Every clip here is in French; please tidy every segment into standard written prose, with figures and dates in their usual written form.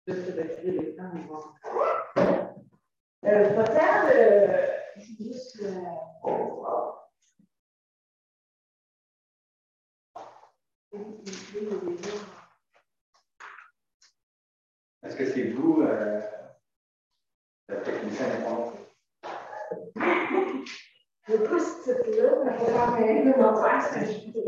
Juste d'activer les temps, ils vont. Peut-être, juste. Est-ce que c'est vous, le technicien informatique? Je n'ai pas ce titre-là, mais il faut quand même mon frère, c'est un jeu.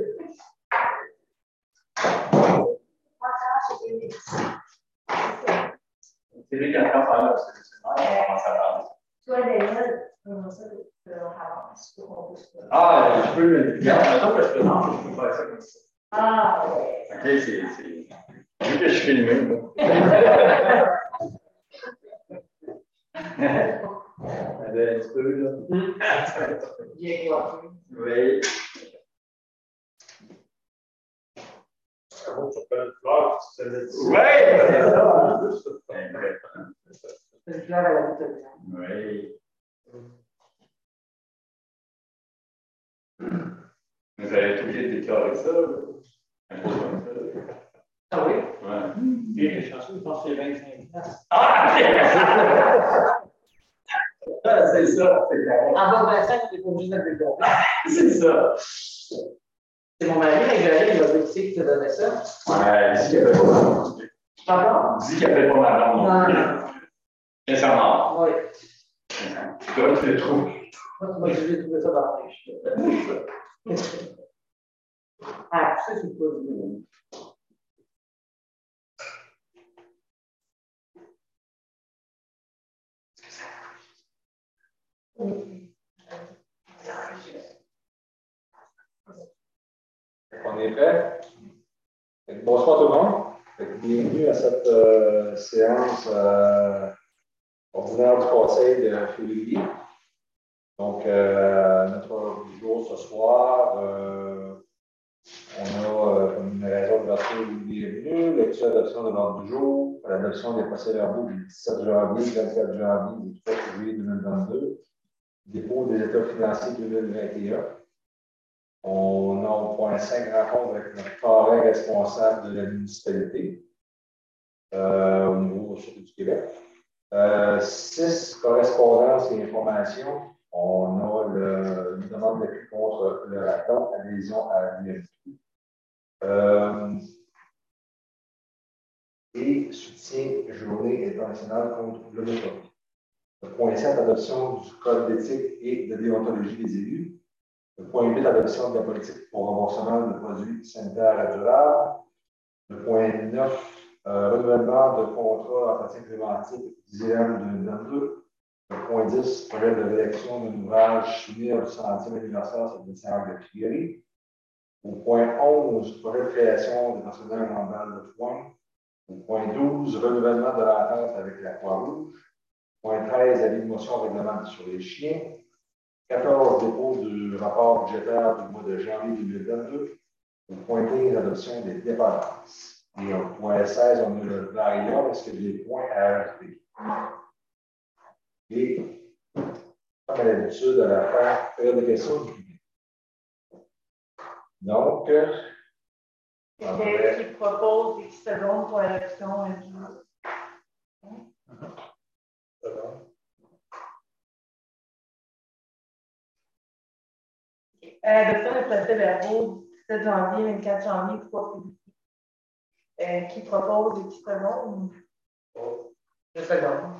C'est lui qui a fait parler, c'est moi, on commence à parler. Toi, Daniel, on ça, avance. Ah, je peux. Attends que je présente, je peux faire ça comme ça. Ah, oui. Ok, c'est. Vu que je suis filmé. Un petit peu, là. Bien quoi. Oui. Bon, ça fait une fleur, tu te l'as dit. Oui, c'est ça. C'est une fleur à la bouteille. Oui. Vous avez tout été déclaré ça, un peu comme ça. Ah oui? Ouais. Bien chanceux, je pense que c'est 25 places. Ah! C'est ça, c'est clair. En bas de 25, on est pas obligé de le décorer. C'est ça. C'est mon mari, Grégory, il va dire qui te donnait ça. Ouais, dis qu'il n'y avait pas ma blonde. Pardon? Dis qu'il n'y avait pas ma blonde. Non. Sincèrement. Oui. Toi, tu le trouves. Moi, j'ai trouvé ça dans la pêche. Ah, ça, c'est pas du. On est prêt? Bonsoir tout le monde. Bienvenue à cette séance ordinaire du Conseil de février. Donc, notre jour ce soir, on a comme une raison d'ouverture bienvenue, lecture d'adoption de l'ordre du jour, l'adoption des procès-verbaux du 17 janvier, 24 janvier et 3 février 2022, dépôt des états financiers 2021. On a au point 5 rencontre avec notre parrain responsable de la municipalité au niveau du Québec. 6 correspondances et informations. On a une demande d'appui contre le raton, adhésion à l'UFQ. Et soutien journée internationale contre l'homophobie. Le point 7, adoption du code d'éthique et de déontologie des élus. Le point 8, adoption de la politique pour remboursement de produits sanitaires et durables. Le point 9, renouvellement de contrat entretien préventif d'IM 2022. Le point 10, projet de rédaction d'un ouvrage soumis au 100e anniversaire de Saint-Anne de Prieuré. Au point 11, projet de création de personnel en balle de foin. Au point 12, renouvellement de l'entente avec la Croix-Rouge. Point 13, avis de motion règlement sur les chiens. 14, dépôt du rapport budgétaire du mois de janvier 2022. Au point 15, adoption des dépendances. Et au point 16, on a le variable, est-ce qu'il y a des points à ajouter? Et, comme à l'habitude, à la fin, faire des questions du public. Donc, Quelqu'un qui propose et qui se donne pour l'adoption du. Adoption des procès-verbaux du 17 janvier, 24 janvier, 3 février. Qui propose et qui se donne? Je se donne.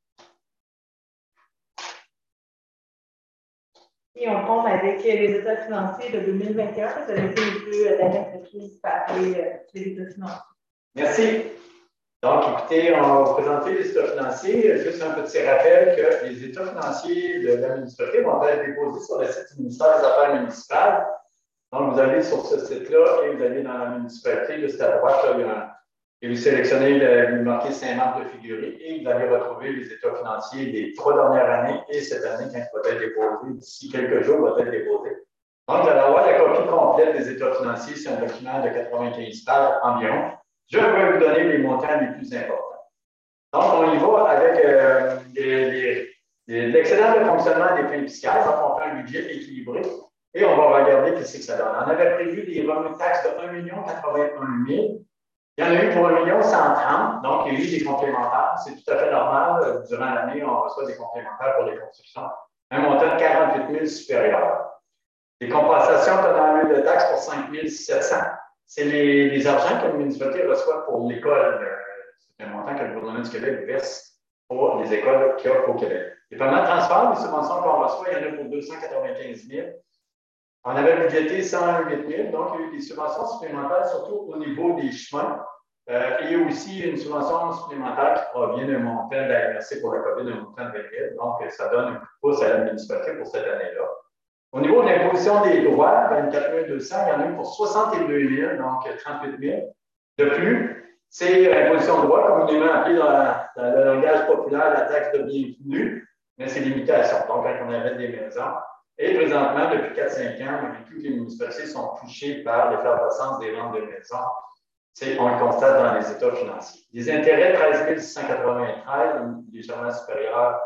Et on tombe avec les états financiers de 2021. Ça a été un peu l'année qui parlait des états financiers. Merci. Donc, écoutez, on va vous présenter les états financiers. Juste un petit rappel que les états financiers de la municipalité vont être déposés sur le site du ministère des Affaires municipales. Donc, vous allez sur ce site-là et vous allez dans la municipalité, juste à droite, là, et vous sélectionnez le marqué Saint-Marc de Figuerie et vous allez retrouver les états financiers des 3 dernières années et cette année, quand il va être déposé, d'ici quelques jours, va être déposé. Donc, vous allez avoir la copie complète des états financiers. C'est un document de 95 pages environ. Je vais vous donner les montants les plus importants. Donc, on y va avec l'excédent de fonctionnement des fins fiscales. Donc, on fait un budget équilibré et on va regarder ce que ça donne. On avait prévu des revenus de taxes de 1 081 000. Il y en a eu pour 1 130 000, donc il y a eu des complémentaires. C'est tout à fait normal. Durant l'année, on reçoit des complémentaires pour les constructions. Un montant de 48 000 supérieur. Les compensations tenant lieu de taxes pour 5 700. C'est les argents que la municipalité reçoit pour l'école. C'est un montant que le gouvernement du Québec verse pour les écoles qu'il y a au Québec. Les paiements de transfert, les subventions qu'on reçoit, il y en a pour 295 000. On avait budgété 108 000, donc il y a eu des subventions supplémentaires, surtout au niveau des chemins. Il y a aussi une subvention supplémentaire qui provient d'un montant de la MRC pour la COVID, un montant de 20 000. Donc, ça donne un coup de pouce à la municipalité pour cette année-là. Au niveau de l'imposition des droits, 24 200, il y en a eu pour 62 000, donc 38 000. De plus, c'est l'imposition de droits, communément appelée dans le langage populaire la taxe de bienvenue, mais c'est l'imitation. Donc, quand on avait des maisons, et présentement, depuis 4-5 ans, toutes les municipalités sont touchées par l'effervescence des ventes de maisons. On le constate dans les états financiers. Les intérêts, 13 693, légèrement supérieurs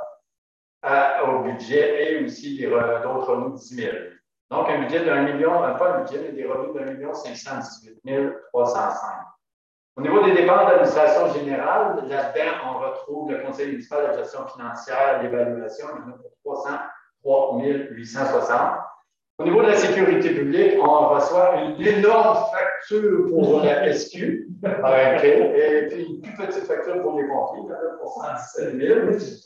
au budget, et aussi d'autres revenus, 10 000. Donc, un budget d'1 million, pas un budget, mais des revenus d'1 518 305. Au niveau des dépenses d'administration générale, là-dedans, on retrouve le Conseil municipal de la gestion financière, l'évaluation, il y en a pour 303 860. Au niveau de la sécurité publique, on reçoit une énorme facture pour la SQ, et puis une plus petite facture pour les pompiers, pour 117 000.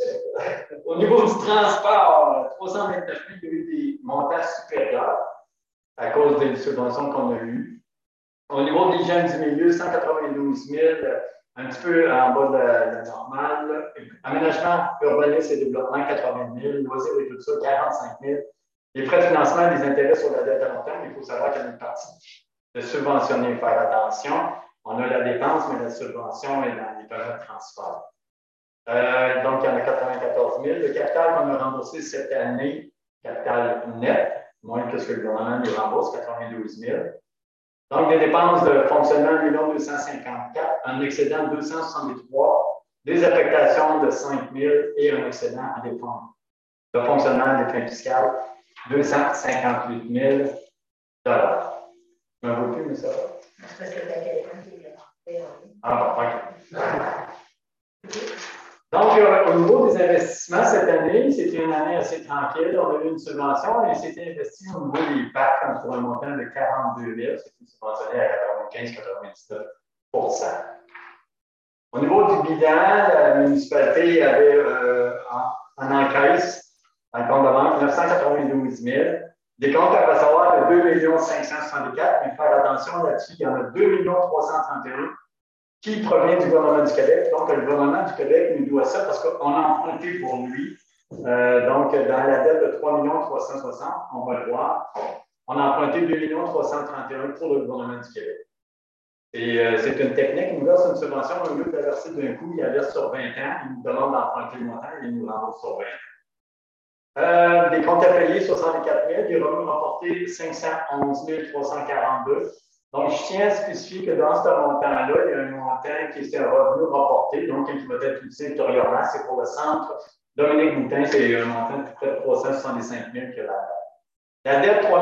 Au niveau du transport, 329 000, il y a eu des montants supérieurs à cause des subventions qu'on a eues. Au niveau de l'hygiène du milieu, 192 000, un petit peu en bas de la normale. Aménagement, urbanisme et développement, 80 000. Loisirs et tout ça, 45 000. Les frais de financement, les intérêts sur la dette à long terme, il faut savoir qu'il y a une partie de subventionner, faire attention. On a la dépense, mais la subvention est dans les paiements de transfert. Donc, il y en a 94 000. Le capital qu'on a remboursé cette année, capital net, moins que ce que le gouvernement nous rembourse, 92 000. Donc, des dépenses de fonctionnement, 1 254 000, un excédent de 263 000, des affectations de 5 000 et un excédent à dépenses de fonctionnement des fins fiscales, 258 000 $. Je ne me vois plus, mais ça va. C'est parce que tu as quelqu'un qui est là. Ah, bon, OK. Donc, au niveau des investissements, cette année, c'était une année assez tranquille. On a eu une subvention et c'était investi au niveau des parcs pour un montant de 42 000. C'était subventionné à 95-99 %. Au niveau du bilan, la municipalité avait en encaisse, en compte de banque, 992 000. Des comptes à recevoir de 2 564 000, mais faire attention là-dessus, il y en a 2 331 000 qui provient du gouvernement du Québec. Donc, le gouvernement du Québec nous doit ça parce qu'on a emprunté pour lui. Donc, dans la dette de 3 360 000, on va le voir, on a emprunté 2 331 000 pour le gouvernement du Québec. Et c'est une technique, il nous verse une subvention, au lieu de la verser d'un coup, il la verse sur 20 ans, il nous demande d'emprunter le montant et il nous rembourse sur 20 ans. Des comptes à payer, 64 000, des revenus rapportés, 511 342. Donc, je tiens à spécifier que dans ce montant-là, il y a un montant qui est un revenu rapporté, donc qui va être utilisé ultérieurement. C'est pour le centre Dominique Boutin, c'est un montant de près de 365 000 que la dette, 3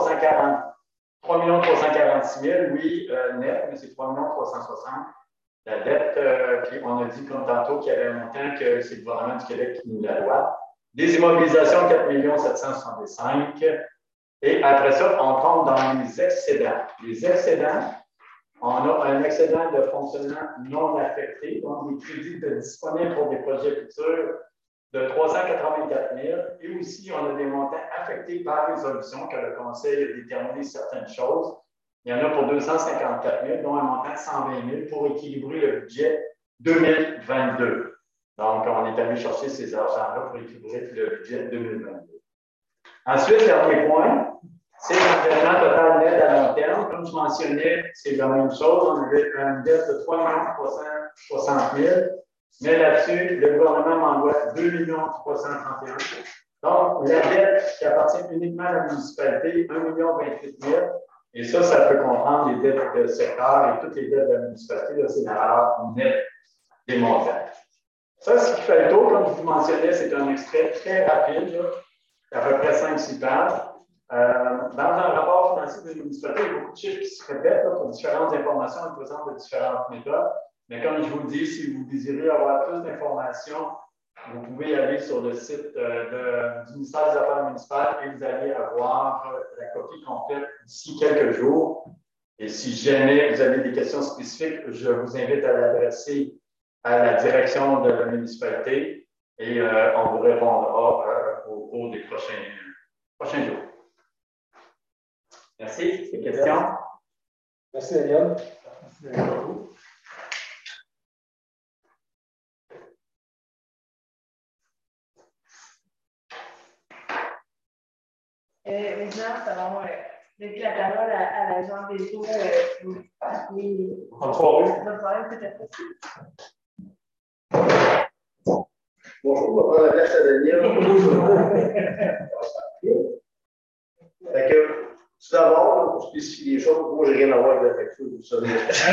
346 000, oui, net, mais c'est 3 360 000. La dette, puis on a dit comme tantôt qu'il y avait un montant que c'est le gouvernement du Québec qui nous la doit. Des immobilisations, 4 765 000. Et après ça, on tombe dans les excédents. Les excédents, on a un excédent de fonctionnement non affecté, donc des crédits disponibles pour des projets futurs de 384 000. Et aussi, on a des montants affectés par résolution que le Conseil a déterminé certaines choses. Il y en a pour 254 000, dont un montant de 120 000 pour équilibrer le budget 2022. Donc, on est allé chercher ces argents-là pour équilibrer le budget 2022. Ensuite, le dernier point, c'est l'endettement total net à long terme. Comme je mentionnais, c'est la même chose. On avait une dette de 3 360 000, mais là-dessus, le gouvernement m'envoie 2 331 000. Donc, la dette qui appartient uniquement à la municipalité, 1 028 000. Et ça peut comprendre les dettes de secteur et toutes les dettes de la municipalité. C'est la valeur nette des montants. Ça, ce qui fait le tour, comme je vous mentionnais, c'est un extrait très rapide, là, à peu près 5-6 pages. Dans un rapport financier de l'administrateur, il y a beaucoup de chiffres qui se répètent pour différentes informations et présentent de différentes méthodes. Mais comme je vous le dis, si vous désirez avoir plus d'informations, vous pouvez aller sur le site du ministère des Affaires municipales et vous allez avoir la copie complète d'ici quelques jours. Et si jamais vous avez des questions spécifiques, je vous invite à l'adresser à la direction de la municipalité et on vous répondra au cours des prochains jours. Merci. Des questions? Merci, Daniel. Merci beaucoup. Maintenant, selon depuis la parole à l'agent des eaux, On va Bonjour, on va prendre la place à Daniel. Fait que, tout d'abord, pour spécifier les choses, moi, j'ai rien à voir avec la facture, vous savez.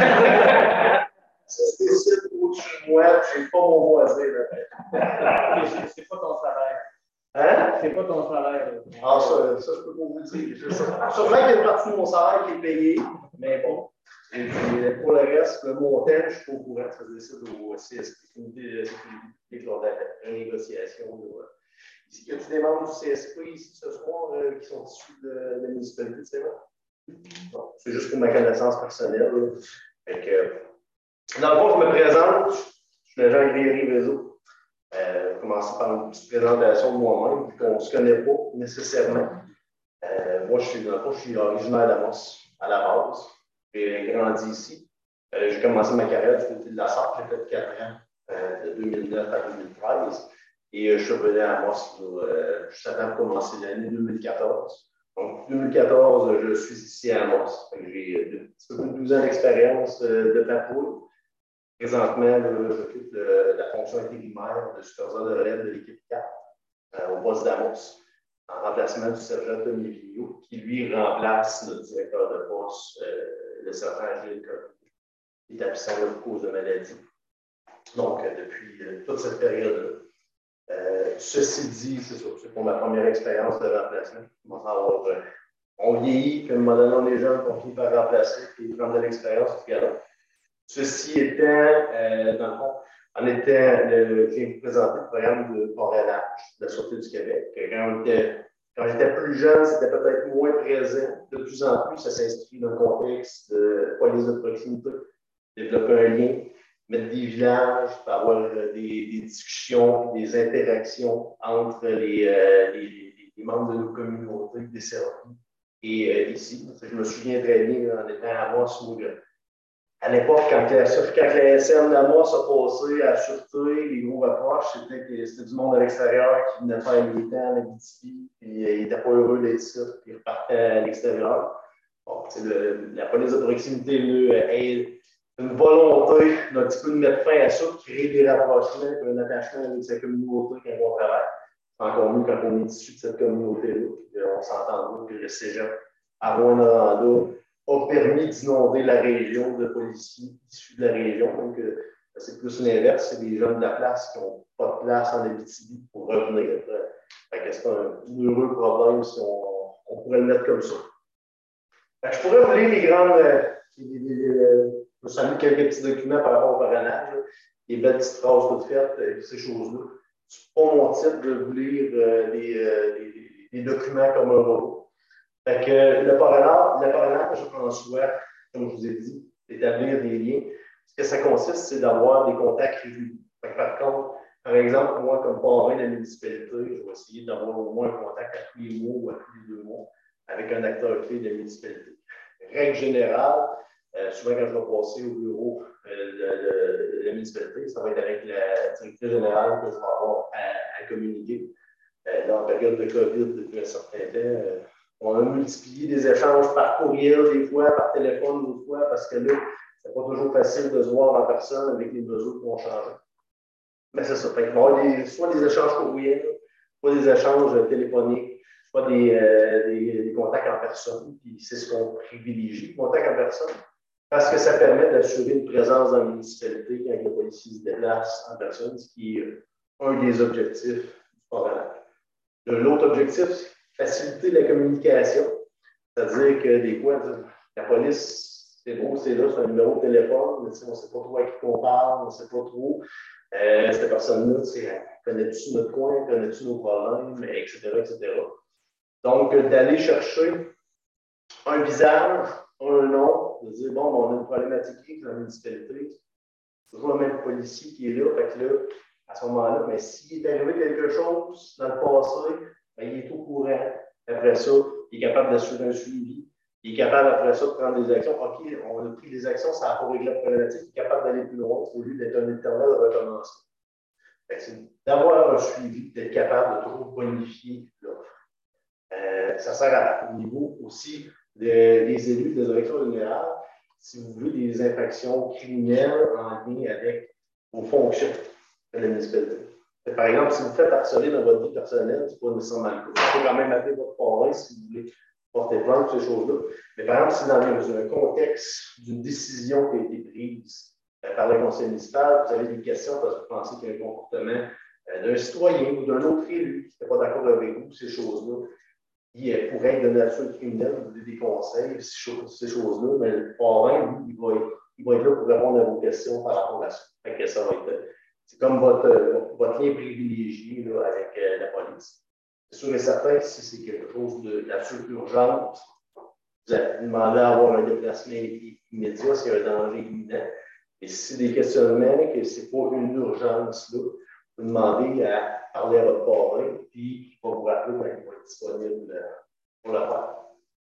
Ça se décide au-dessus de moi, j'ai pas mon mot à dire. C'est pas ton salaire. Hein? C'est pas ton salaire. Ah, ça, je peux pas vous le dire. Sûrement qu'il y a une partie de mon salaire qui est payée, mais bon. Et puis, pour le reste, le montant, je suis pas au courant, ça se décide au CSP, lors de la renégociation. Ici, y a-t-il des membres du CSP ici ce soir qui sont issus de la municipalité de Sénat? Non, c'est juste pour ma connaissance personnelle. Fait que, dans le fond, je me présente, je suis l'agent Grégory Réseau. Je vais commencer par une petite présentation de moi-même, vu qu'on ne se connaît pas nécessairement. Moi, je suis originaire d'Amos à la base. J'ai grandi ici. J'ai commencé ma carrière du côté de la Sarthe. J'ai fait 4 ans, de 2009 à 2013. Et je suis revenu à Amos juste avant de commencer l'année 2014. Donc, 2014, je suis ici à Amos. J'ai un petit peu plus de 12 ans d'expérience de patrouille. Présentement, j'occupe la fonction intérimaire de superviseur de relève de l'équipe 4 au poste d'Amos, en remplacement du sergent Tommy Vignot, qui lui remplace notre directeur de poste, le sergent Gilles Coq, qui est absent pour cause de maladie. Donc, depuis toute cette période-là. Ceci dit, c'est sûr, c'est pour ma première expérience de remplacement. On vieillit, puis à un moment donné, on est jeunes, on finit par remplacer, puis prendre de l'expérience, ce gars-là. Ceci étant, dans le fond, j'ai présenté le programme de parrainage de la Sûreté du Québec. Quand j'étais plus jeune, c'était peut-être moins présent. De plus en plus, ça s'inscrit dans le contexte de police de proximité, développer un lien, mettre des villages, avoir des discussions, des interactions entre les membres de nos communautés desservies et ici. Je me souviens très bien en étant à Amos où à l'époque, quand la SM d'Amos a passé à la Sûreté, les gros approches, c'était du monde à l'extérieur qui venait faire les temps en Abitibi, puis ils n'étaient pas heureux d'être ici, puis ils repartaient à l'extérieur. Bon, la police de proximité est une volonté d'un petit peu de mettre fin à ça, de créer des rapprochements, un attachement avec sa communauté quand on travaille. C'est encore mieux quand on est issu de cette communauté-là, puis on s'entend que le cégep à Rouyn-Noranda a permis d'inonder la région de policiers issus de la région. Donc, c'est plus l'inverse. C'est des jeunes de la place qui n'ont pas de place en Abitibi pour revenir. C'est un heureux problème si on pourrait le mettre comme ça. Je pourrais vous lire les grandes. Je vous salue quelques petits documents par rapport au parrainage. Les belles petites phrases toutes faites, ces choses-là. Ce n'est pas mon titre de vous lire des documents comme un robot. Fait que le parrainage en soi, comme je vous ai dit, d'établir des liens. Ce que ça consiste, c'est d'avoir des contacts réguliers. Par contre, par exemple, moi, comme parrain de la municipalité, je vais essayer d'avoir au moins un contact à tous les mois ou à tous les 2 mois avec un acteur clé de la municipalité. Règle générale, souvent quand je vais passer au bureau de la municipalité, ça va être avec la directrice générale que je vais avoir à communiquer. Dans la période de COVID, depuis un certain temps, on a multiplié des échanges par courriel, des fois, par téléphone, d'autres fois, parce que là, c'est pas toujours facile de se voir en personne avec les mesures qui ont changé. Mais c'est ça. Fait qu'il va y avoir soit des échanges courriels, soit des échanges téléphoniques, soit des contacts en personne. Puis c'est ce qu'on privilégie, les contacts en personne, parce que ça permet d'assurer une présence dans la municipalité quand les policiers se déplacent en personne, ce qui est un des objectifs du parrainage. L'autre objectif, faciliter la communication. C'est-à-dire que des fois, la police, c'est beau, c'est là, c'est un numéro de téléphone, mais on ne sait pas trop à qui on parle, on ne sait pas trop. Cette personne-là, connais-tu notre coin, connais-tu nos problèmes, etc., etc. Donc, d'aller chercher un visage, un nom, de dire, bon, on a une problématique dans la municipalité, c'est toujours le même policier qui est là, fait que là, à ce moment-là, mais s'il est arrivé quelque chose dans le passé, bien, il est au courant. Après ça, il est capable d'assurer un suivi. Il est capable, après ça, de prendre des actions. OK, on a pris des actions, ça n'a pas réglé la problématique. Il est capable d'aller plus loin au lieu d'être un éternel recommencement. C'est d'avoir un suivi, d'être capable de toujours bonifier l'offre. Ça sert au niveau aussi des élus de la direction générale, si vous voulez, des infractions criminelles en lien avec vos fonctions de la municipalité. Par exemple, si vous faites harceler dans votre vie personnelle, ce n'est pas nécessairement le cas. Vous pouvez quand même appeler votre parrain si vous voulez porter plainte, ces choses-là. Mais par exemple, si dans un contexte d'une décision qui a été prise par le conseil municipal, vous avez des questions parce que vous pensez qu'il y a un comportement d'un citoyen ou d'un autre élu qui n'est pas d'accord avec vous, ces choses-là, qui pourraient être de nature criminelle, vous donnez des conseils, ces choses-là, mais le parrain, lui, il va être là pour répondre à vos questions par rapport à ça. Fait que ça va être, c'est comme votre lien privilégié là, avec la police. C'est sûr et certain que si c'est quelque chose de nature urgente, vous allez demander à avoir un déplacement immédiat s'il y a un danger imminent. Et si c'est des questionnements, que ce n'est pas une urgence, là, vous demandez à parler à votre parrain, puis il va vous rappeler quand il va être disponible pour le faire.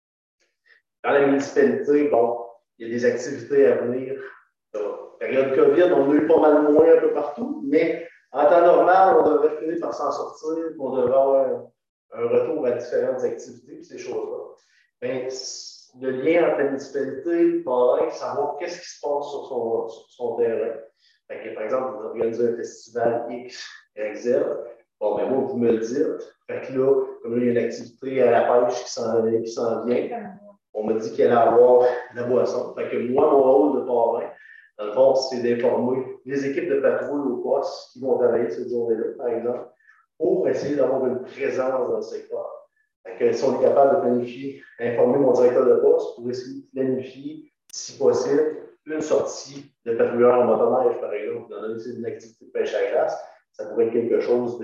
Dans la municipalité, bon, il y a des activités à venir. Période COVID, on a eu pas mal moins un peu partout, mais en temps normal, on devrait finir par s'en sortir, on devrait avoir un retour à différentes activités, ces choses-là. Bien, le lien entre la municipalité, le parrain, savoir qu'est-ce qui se passe sur son terrain. Fait que, par exemple, vous organisez un festival X, Y, Z. Bon, ben moi, vous me le dites. Fait que là, comme là, il y a une activité à la pêche qui s'en vient. On m'a dit qu'il allait avoir de la boisson. Fait que moi, mon rôle de parrain, dans le fond, c'est d'informer les équipes de patrouille au poste qui vont travailler cette journée-là, par exemple, pour essayer d'avoir une présence dans le secteur. Fait que si on est capable de planifier, informer mon directeur de poste pour essayer de planifier, si possible, une sortie de patrouilleur en motoneige, par exemple, dans une activité de pêche à glace, ça pourrait être quelque chose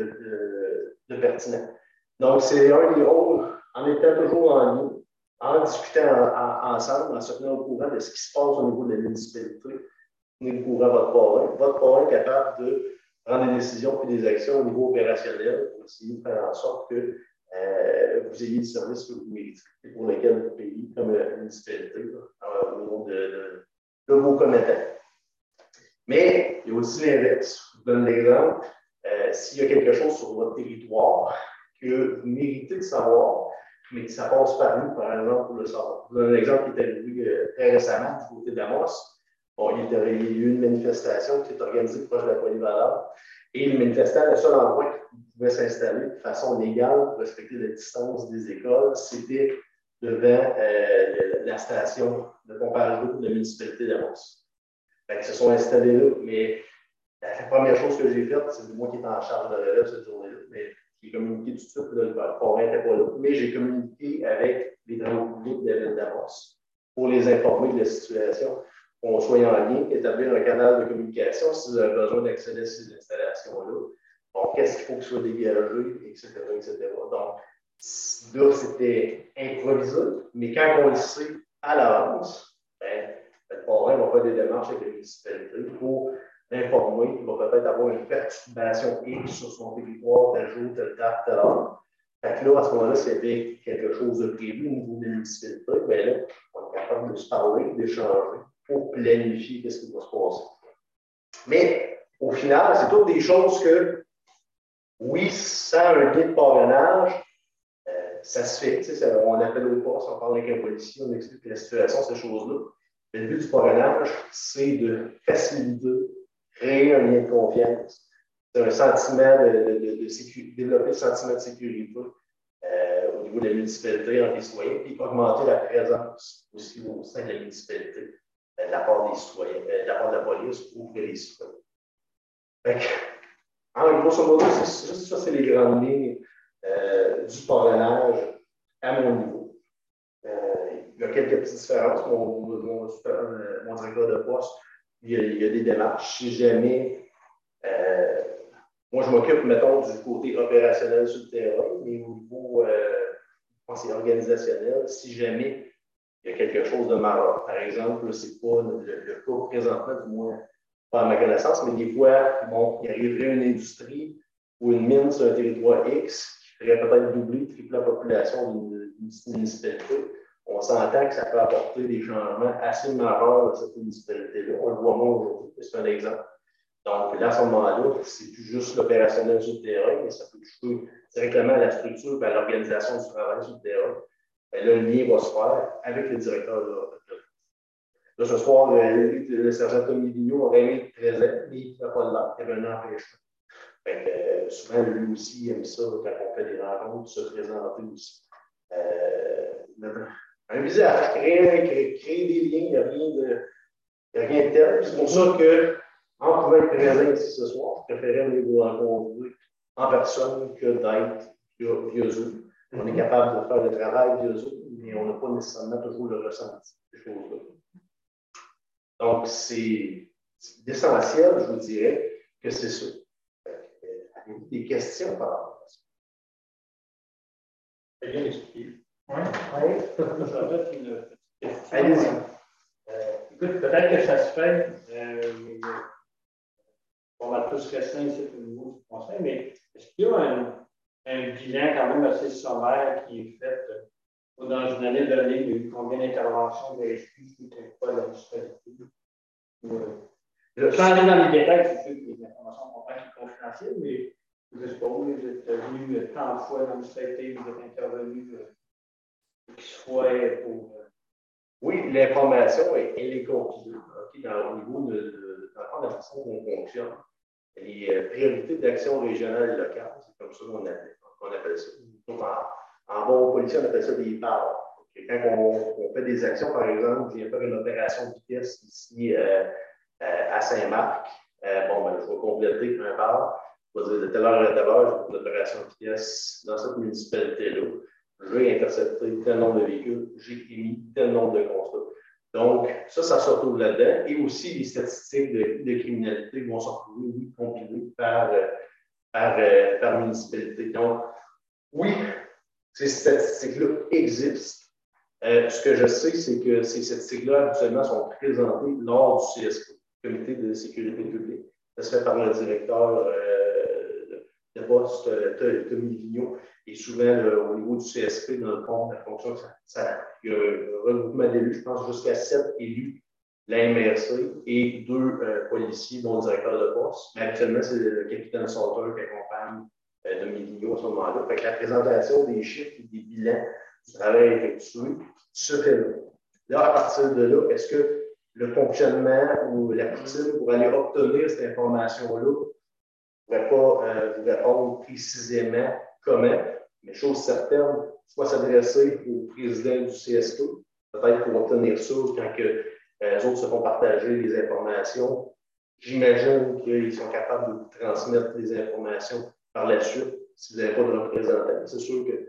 de pertinent. Donc, c'est un des rôles, en étant toujours en ligne, en discutant ensemble, en se tenant au courant de ce qui se passe au niveau de la municipalité, tenir au courant votre parrain est capable de prendre des décisions et des actions au niveau opérationnel pour essayer de faire en sorte que vous ayez le service que vous méritez et pour lequel vous payez comme municipalité au niveau de vos commettants. Mais il y a aussi l'inverse. Je vous donne l'exemple. S'il y a quelque chose sur votre territoire que vous méritez de savoir, mais que ça passe par nous, par exemple, pour le savoir. Je vous donne un exemple qui est arrivé très récemment du côté d'Amos. Bon, il y a eu une manifestation qui est organisée proche de la polyvalente. Et les manifestants, le seul endroit où ils pouvaient s'installer de façon légale pour respecter la distance des écoles, c'était devant la station de pompage d'eau de la municipalité d'Amos. Ils se sont installés là, mais la première chose que j'ai faite, c'est moi qui étais en charge de relève cette journée-là, mais j'ai communiqué tout de suite, le parrain n'était pas là, mais j'ai communiqué avec les travaux publics de la ville d'Amos pour les informer de la situation, qu'on soit en lien, établir un canal de communication si vous avez besoin d'accéder à ces installations-là. Donc, qu'est-ce qu'il faut que soit dégagé, etc., etc. Donc, là, c'était improvisé, mais quand on le sait à l'avance, le parrain va faire des démarches avec les municipalités pour l'informer qu'il va peut-être avoir une perturbation X sur son territoire, tel jour, telle date, telle heure. Fait que là, à ce moment-là, s'il y avait quelque chose de prévu au niveau des municipalités, bien là, on est capable de se parler, d'échanger pour planifier ce qui va se passer. Mais au final, c'est toutes des choses que, oui, sans un lien de parrainage, ça se fait. On appelle au poste, on parle avec un policier, on explique la situation, ces choses-là. Mais le but du parrainage, c'est de faciliter, créer un lien de confiance. C'est un sentiment de sécurité, développer le sentiment de sécurité au niveau de la municipalité entre les citoyens, puis augmenter la présence aussi au sein de la municipalité de la part des citoyens, de la part de la police auprès des citoyens. En grosso modo, c'est juste ça, c'est les grandes lignes du parrainage à mon niveau. Il y a quelques petites différences. Mon directeur de poste, il y a des démarches. Si jamais, moi, je m'occupe, mettons, du côté opérationnel sur le terrain, mais au niveau, je pense, organisationnel, si jamais il y a quelque chose de majeur. Par exemple, ce n'est pas le cas présentement, du moins pas à ma connaissance, mais des fois, bon, il arriverait une industrie ou une mine sur un territoire X qui ferait peut-être doubler, tripler la population d'une municipalité. On s'entend que ça peut apporter des changements assez majeurs dans cette municipalité-là. On le voit moins aujourd'hui, c'est un exemple. Donc, là, à ce moment-là, c'est plus juste l'opérationnel sur le terrain, mais ça peut toucher directement à la structure et à l'organisation du travail sur le terrain. Et là, le lien va se faire avec le directeur de l'opération. Là, ce soir, le sergent Tommy Vigneault aurait aimé être présent, mais il ne fait pas de l'air, il y avait un empêchement. Souvent, lui aussi aime ça quand on fait des rencontres, se présenter aussi. Un visage, créer des liens, il n'y a rien de tel. C'est pour ça que, en pouvant être présent ici ce soir, je préférais venir vous rencontrer en personne que d'être via Zoom. On est capable de faire le travail via Zoom, mais on n'a pas nécessairement toujours le ressenti de ces choses-là. Donc, c'est essentiel, je vous dirais, que c'est ça. Avez-vous des questions par rapport à ça? C'est bien expliqué. Oui. J'ajoute une petite question. Allez-y. Écoute, peut-être que ça se fait, on va tous rester ici au niveau du conseil, mais est-ce qu'il y a un bilan quand même assez sommaire qui est fait dans une année donnée, il y a eu combien d'interventions de SQ suite à la municipalité? Sans aller dans les détails, c'est sûr que les informations sont pas confidentielles, mais je sais pas, vous êtes venu tant de fois dans la municipalité, vous êtes intervenu qu'il soit pour. Oui, l'information, elle est continue. Okay, au niveau de la façon dont on fonctionne, les priorités d'action régionale et locale, c'est comme ça qu'on appelle ça. En bon policier, on appelle ça des parts. Okay, quand on fait des actions, par exemple, je viens faire une opération de vitesse ici à Saint-Marc, je vais compléter un part. Je vais dire de telle heure à telle heure, j'ai une opération de vitesse dans cette municipalité-là. J'ai intercepté tel nombre de véhicules, j'ai émis tel nombre de constats. Donc, ça se retrouve là-dedans. Et aussi, les statistiques de criminalité vont se retrouver, oui, compilées par municipalité. Donc, oui, ces statistiques-là existent. Ce que je sais, c'est que ces statistiques-là, habituellement, sont présentées lors du CSP, Comité de sécurité publique. Ça se fait par le directeur de poste, Tommy Vigneault. Et souvent, au niveau du CSP, dans le fond, la fonction, il y a un regroupement d'élus, je pense jusqu'à 7 élus, la MRC et 2 policiers, dont le directeur de poste. Mais actuellement, c'est le capitaine Sauter qui accompagne Tommy Vigneault à ce moment-là. Fait que la présentation des chiffres et des bilans du travail effectué se fait là. Là, à partir de là, est-ce que le fonctionnement ou la poutine pour aller obtenir cette information-là ne pourrait pas vous répondre précisément comment, mais chose certaine, soit s'adresser au président du CSP, peut-être pour obtenir ça quand les autres se font partager les informations. J'imagine qu'ils sont capables de vous transmettre les informations par la suite si vous n'avez pas de représentant. C'est sûr que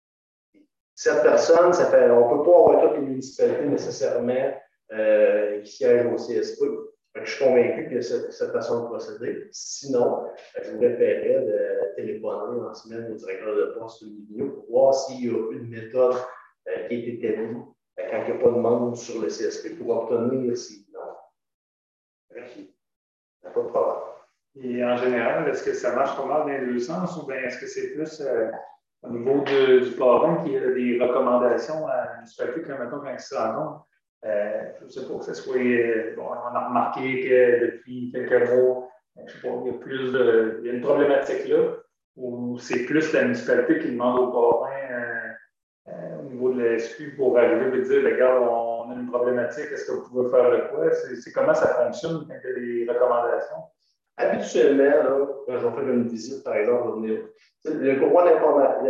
cette personne, on ne peut pas avoir toutes les municipalités nécessairement qui siègent au CSP. Je suis convaincu que c'est cette façon de procéder. Sinon, je vous référerais de téléphoner en semaine au directeur de poste de Vigneault pour voir s'il y a une méthode qui est établie quand il n'y a pas de monde sur le CSP pour obtenir ces noms. Merci. Pas de problème. Et en général, est-ce que ça marche pas mal dans les deux sens ou bien est-ce que c'est plus au niveau du parrain qu'il y a des recommandations à la municipalité quand ils se rencontrent? Je ne sais pas que ce soit. On a remarqué que depuis quelques mois, je sais pas, il y a une problématique là, où c'est plus la municipalité qui demande aux parrains au niveau de la SQ pour arriver et dire regarde, on a une problématique, est-ce que vous pouvez faire le quoi? C'est comment ça fonctionne quand il y a des recommandations? Habituellement, là, quand je vais faire une visite, par exemple, le courroie d'information,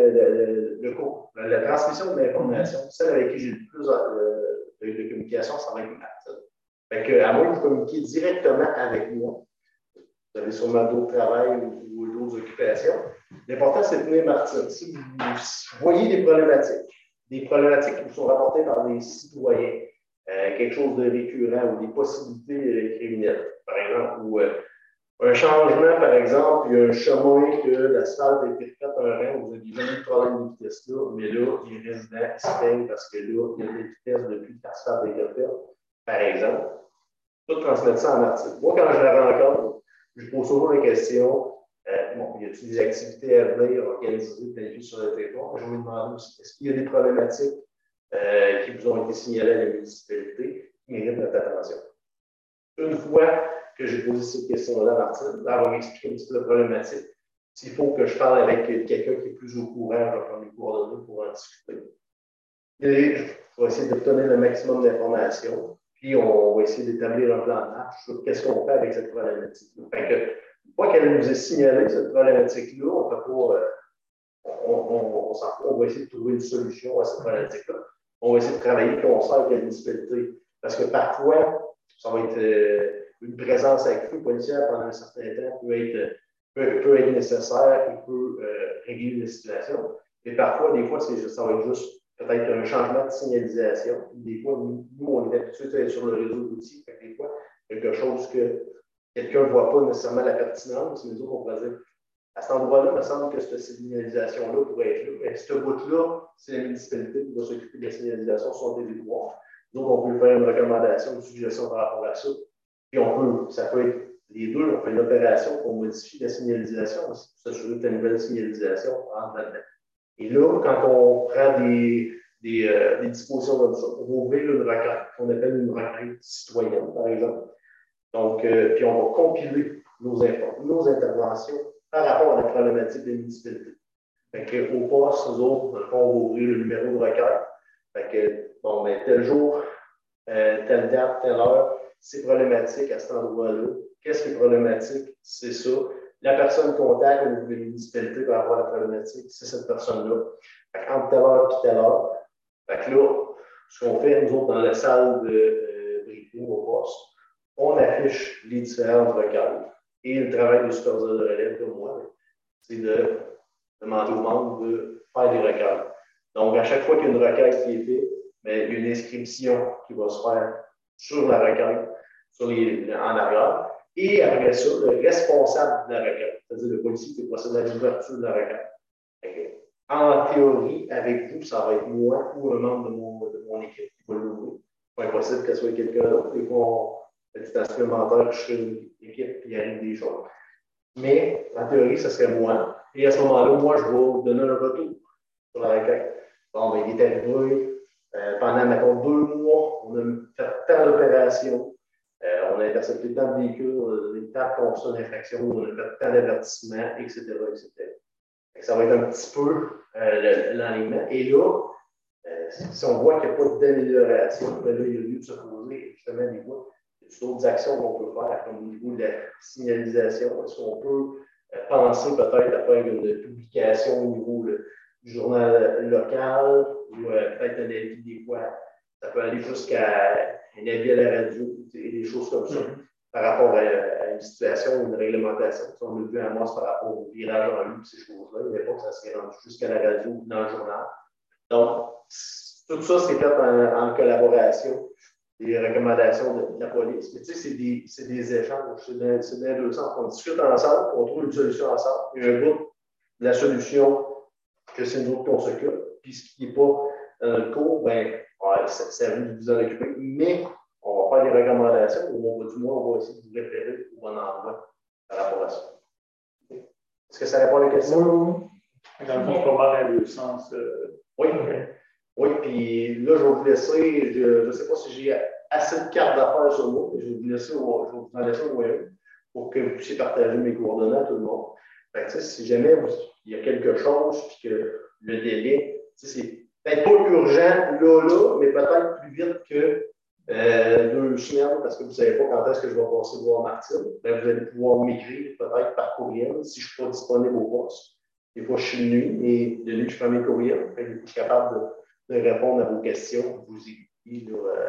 la transmission de l'information, celle avec qui j'ai le plus de communication, ça va être Martine. Fait que, à moins que vous communiquiez directement avec moi, vous avez sûrement d'autres travails ou d'autres occupations. L'important, c'est de tenir Martine. Si vous voyez des problématiques, des problématiques qui vous sont rapportées par des citoyens, quelque chose de récurrent ou des possibilités criminelles, par exemple, ou un changement, par exemple, il y a un chemin que l'asphalte a été refait un rang, vous n'avez jamais de problème de vitesse là, mais là, les résidents se plaignent parce que là, il y a des vitesses depuis que l'asphalte a été refait, par exemple. Tout transmettre ça en article. Moi, quand je la rencontre, je pose toujours la question, bon, y a-t-il des activités à venir organisées, planifiées sur le territoire? Je vais me demander aussi, est-ce qu'il y a des problématiques qui vous ont été signalées à la municipalité qui méritent notre attention? Une fois que j'ai posé cette question-là, Martine, elle va m'expliquer un petit peu la problématique. S'il faut que je parle avec quelqu'un qui est plus au courant, je vais prendre les coordonnées pour en discuter. Et je vais essayer d'obtenir le maximum d'informations, puis on va essayer d'établir un plan de marche sur qu'est-ce qu'on fait avec cette problématique-là. Une fois qu'elle nous est signalée, cette problématique-là, on ne peut pas. On va essayer de trouver une solution à cette problématique-là. On va essayer de travailler concert avec la municipalité. Parce que parfois, ça va être une présence avec feu policière pendant un certain temps peut être nécessaire et peut régler la situation. Mais parfois, des fois, ça va être juste peut-être un changement de signalisation. Des fois, nous, on est habitués à être sur le réseau d'outils. Des fois, quelque chose que quelqu'un ne voit pas nécessairement la pertinence, mais nous, on pourrait dire à cet endroit-là, il me semble que cette signalisation-là pourrait être là. Mais cette route-là, c'est la municipalité qui va s'occuper de la signalisation sur son territoire. Donc, on peut faire une recommandation, une suggestion par rapport à ça. Puis ça peut être les deux, on fait une opération pour modifier la signalisation aussi, pour s'assurer que la nouvelle signalisation rentre là-dedans. Et là, quand on prend des dispositions comme ça, on va ouvrir une requête qu'on appelle une requête citoyenne, par exemple. Donc, puis on va compiler nos interventions par rapport à la problématique des municipalités. Fait qu'au poste, nous autres, on va ouvrir le numéro de requête. Fait que, bon, ben, tel jour, telle date, telle heure, c'est problématique à cet endroit-là. Qu'est-ce qui est problématique? C'est ça. La personne contact au niveau des municipalités par rapport à la problématique, c'est cette personne-là. Entre telle heure et telle heure. Fait que là, ce qu'on fait, nous autres, dans la salle de briefing au poste, on affiche les différentes requêtes. Et le travail du superviseur de relève, comme moi, c'est de demander aux membres de faire des requêtes. Donc, à chaque fois qu'il y a une requête qui est faite, bien, il y a une inscription qui va se faire sur la requête, en arrière. Et après ça, le responsable de la requête, c'est-à-dire le policier qui procède à l'ouverture de la requête. En théorie, avec vous, ça va être moi ou un membre de mon équipe qui va l'ouvrir. C'est impossible que ce soit quelqu'un d'autre. Des fois, c'est un supplémentaire, je serai une équipe et il arrive des choses. Mais en théorie, ce serait moi. Et à ce moment-là, moi, je vais vous donner un retour sur la requête. Bon, ben, il est arrivé pendant, mettons, 2 mois, on a fait tant d'opérations, on a intercepté tant de véhicules, on a donné tant de constats d'infraction, on a fait tant d'avertissements, etc., etc. Ça va être un petit peu l'enlignement. Et là, si on voit qu'il n'y a pas d'amélioration, ben là, il y a lieu de se poser justement des fois d'autres actions qu'on peut faire, comme au niveau de la signalisation. Est-ce qu'on peut penser peut-être à faire une publication au niveau du journal local ou peut-être un avis des fois. Ça peut aller jusqu'à un avis à la radio et des choses comme ça par rapport à une situation ou une réglementation. Si on a vu à moi, c'est par rapport au virage en ligne, ces choses-là. Il n'y avait pas que ça serait rendu jusqu'à la radio ou dans le journal. Donc, tout ça, c'est fait en collaboration. Des recommandations de la police. Mais tu sais, c'est des échanges. C'est dans les deux sens. On discute ensemble, on trouve une solution ensemble. Il y a un bout de la solution que c'est nous autres qu'on s'occupe. Puis ce qui n'est pas dans le cours, bien, ouais, c'est à vous de vous en occuper. Mais on va faire des recommandations ou du moins, on va essayer de vous référer au bon endroit par rapport à ça. Est-ce que ça répond à la question? Oui. Dans le fond, pas mal dans les deux sens. Oui. Oui, puis là, je vais vous laisser, je ne sais pas si j'ai assez de cartes d'affaires sur moi, mais je vais vous laisser vous en laisser au web pour que vous puissiez partager mes coordonnées à tout le monde. Fait que, si jamais il y a quelque chose, puis que le délai, c'est peut-être pas urgent là, mais peut-être plus vite que 2 semaines, parce que vous ne savez pas quand est-ce que je vais passer voir Martine. Ben, vous allez pouvoir m'écrire peut-être par courriel si je ne suis pas disponible au poste. Des fois, je suis de nuit, mais de nuit, je fais mes courriels. Je suis capable de répondre à vos questions, vous écrivez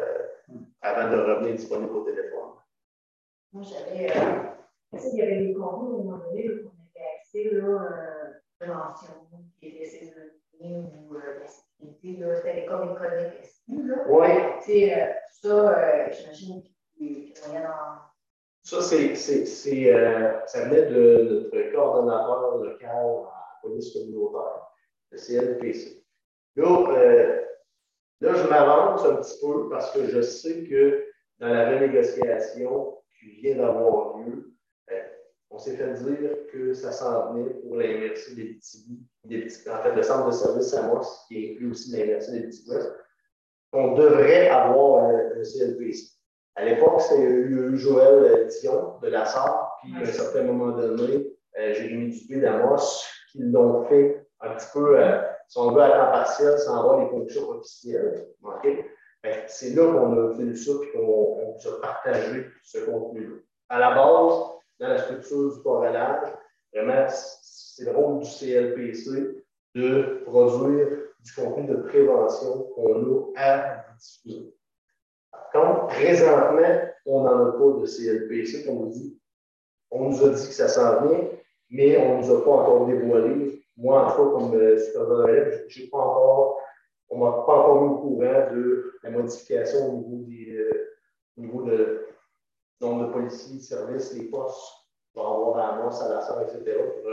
avant de revenir disponible au téléphone. Moi, j'avais. Il y avait des contenus au moment donné qu'on avait accès à prévention, qui était saisonnier ou activités, là, c'était comme une chronique ici, là. Oui. Ça, j'imagine qu'il y a moyen d'en. Ça, ça venait de notre coordonnateur local en police communautaire, le CLPC. Là, je m'avance un petit peu parce que je sais que dans la renégociation qui vient d'avoir lieu, on s'est fait dire que ça s'en venait pour la MRC d'Abitibi, en fait, le centre de service Amos, qui inclut aussi la MRC d'Abitibi-Ouest, qu'on devrait avoir un CLPC. À l'époque, c'était eu Joël Dion de la Sarre, puis à un certain moment donné, Jérémy Dupé d'Amos, qui l'ont fait un petit peu, si on veut, à temps partiel, sans avoir les fonctions officielles. Okay? C'est là qu'on a fait ça, puis qu'on a partagé ce contenu-là. À la base, dans la structure du corrélage, vraiment, c'est le rôle du CLPC de produire du contenu de prévention qu'on a à diffuser. Donc, présentement, on n'en a pas de CLPC, comme on dit. On nous a dit que ça s'en vient, mais on ne nous a pas encore dévoilé. Moi, en tout cas, comme superviseur, on ne m'a pas encore mis au courant de la modification au niveau de nombre de policiers, de services, les postes pour avoir à Amos, à la Sarre, etc. pour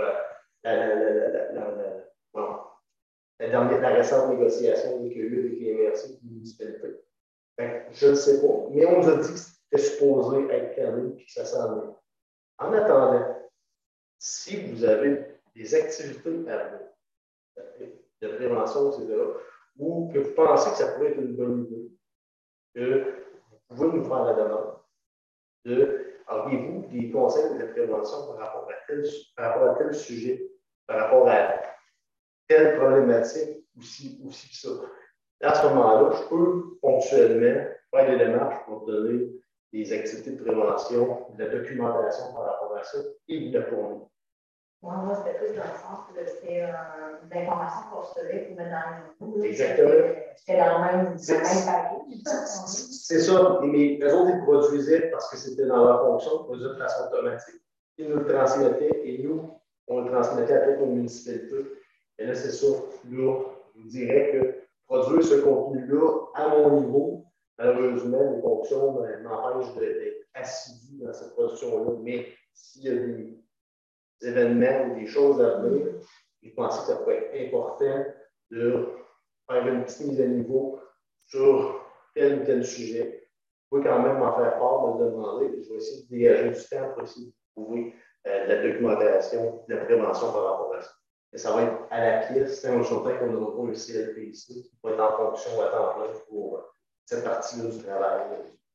la récente négociation qu'il y a eu avec les MRC et les municipalités. Je ne sais pas, mais on nous a dit que c'était supposé être calme et que ça s'en vient. En attendant, si vous avez des activités à vous, de prévention, etc., ou que vous pensez que ça pourrait être une bonne idée, que vous pouvez nous faire la demande auriez-vous des conseils de prévention par rapport à tel sujet, par rapport à telle problématique, aussi que ça. À ce moment-là, je peux ponctuellement faire des démarches pour donner des activités de prévention, de la documentation par rapport à ça et de la fournir. Moi, c'était plus dans le sens que c'est des informations qu'on recevait pour mettre dans les. Exactement. C'était dans le même paquet. C'est ça, mais eux autres, ils produisaient parce que c'était dans leur fonction, de produire de façon automatique. Ils nous le transmettaient et nous, on le transmettait à toutes nos municipalités. Et là, c'est ça. Là, je vous dirais que produire ce contenu-là à mon niveau, malheureusement, les fonctions m'empêchent d'être assidu dans cette production-là. Mais s'il y a des événements ou des choses à venir, je pense que ça pourrait être important de faire une petite mise à niveau sur tel ou tel sujet. Vous pouvez quand même m'en faire part, me le demander. Je vais essayer de dégager du temps pour essayer de trouver de la documentation, de la prévention par rapport à ça. Et ça va être à la pièce, c'est un certain qu'on n'aura pas un CLPC qui va être en fonction à temps plein pour cette partie-là du travail.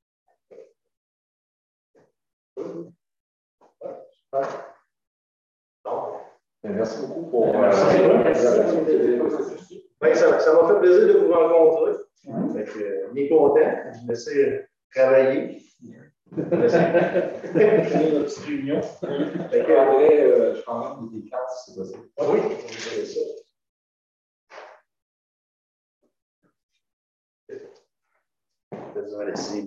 Merci beaucoup pour. Ça m'a fait plaisir de vous rencontrer. Bien content. Je me laisse travailler. Finir notre petite réunion. Je prendrai des cartes si c'est possible. Oui, on fait ça. Je vais laisser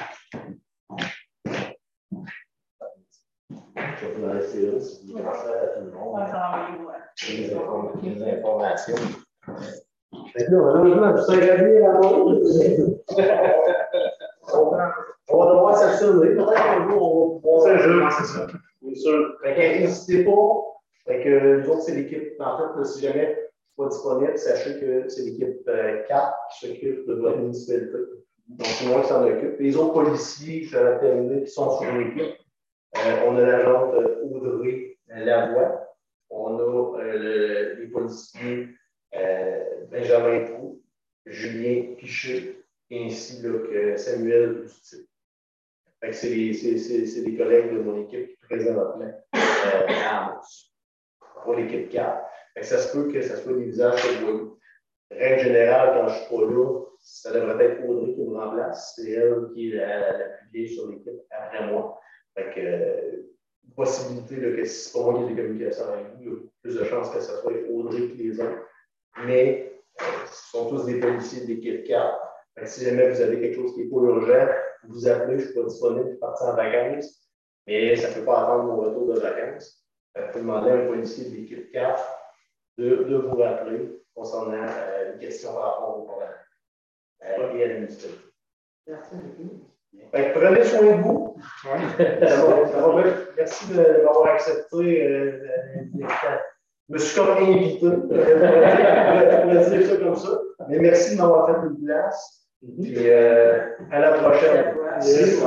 je vais vous laisser là si vous voulez faire à tout le monde. Les informations. Malheureusement, je serais bien à on va devoir s'assurer. Peut-être qu'un jour, on va s'assurer, c'est ça. Bien sûr. N'hésitez pas. Nous autres, c'est l'équipe. En fait, si jamais je ne suis pas disponible, sachez que c'est l'équipe 4 qui s'occupe de votre municipalité. Donc, c'est moi qui s'en occupe. Les autres policiers, je vais terminer, qui sont sur l'équipe. On a l'agente Audrey Lavoie. On a les policiers Benjamin Proux, Julien Piché, ainsi là, que Samuel Bustier. C'est des collègues de mon équipe présentement à Amos. Pour l'équipe 4. Ça se peut que ce soit des visages que vous règle générale, quand je ne suis pas là, ça devrait être Audrey qui me remplace. C'est elle qui est la plus vieille sur l'équipe après moi. Possibilité là, que si c'est pas moi qui ai des communications avec vous, il y a plus de chances que ce soit Audrey que les autres. Mais ce sont tous des policiers de l'équipe 4. Si jamais vous avez quelque chose qui n'est pas urgent, vous appelez, je ne suis pas disponible, je suis parti en vacances, mais ça ne peut pas attendre mon retour de vacances. Vous pouvez demander à un policier de l'équipe 4 de vous rappeler. concernant les questions par rapport au programme et à l'administration. Merci beaucoup. Prenez soin de vous. Oui. Merci de m'avoir accepté. Je me suis comme invité. On va dire ça comme ça. Mais merci de m'avoir fait une place. Et à la prochaine. Merci.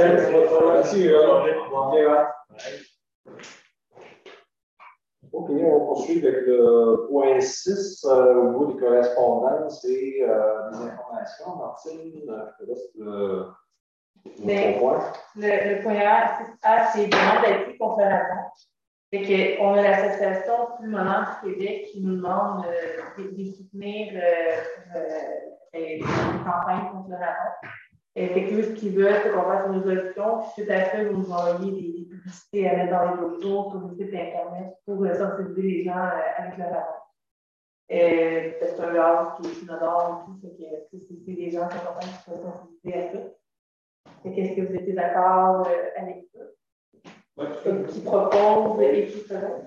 OK, on va poursuivre avec le point 6 au niveau des correspondances et des informations. Martine, je te laisse le point. Le point A, c'est vraiment d'être conférençant. C'est qu'on a l'association pulmonaire du Québec qui nous demande de soutenir les campagnes contre le radon. C'est que ce qu'ils veulent, c'est qu'on fasse une résolution. Suite à ça, ils vont nous envoyer des publicités à mettre dans les journaux, sur le site Internet pour sensibiliser les gens avec le radon. C'est un gaz qui est inodore et tout, c'est des gens qui sont contents qui soient sensibilisés à ça. Est-ce que vous étiez d'accord avec ça? Qui propose et qui ferait?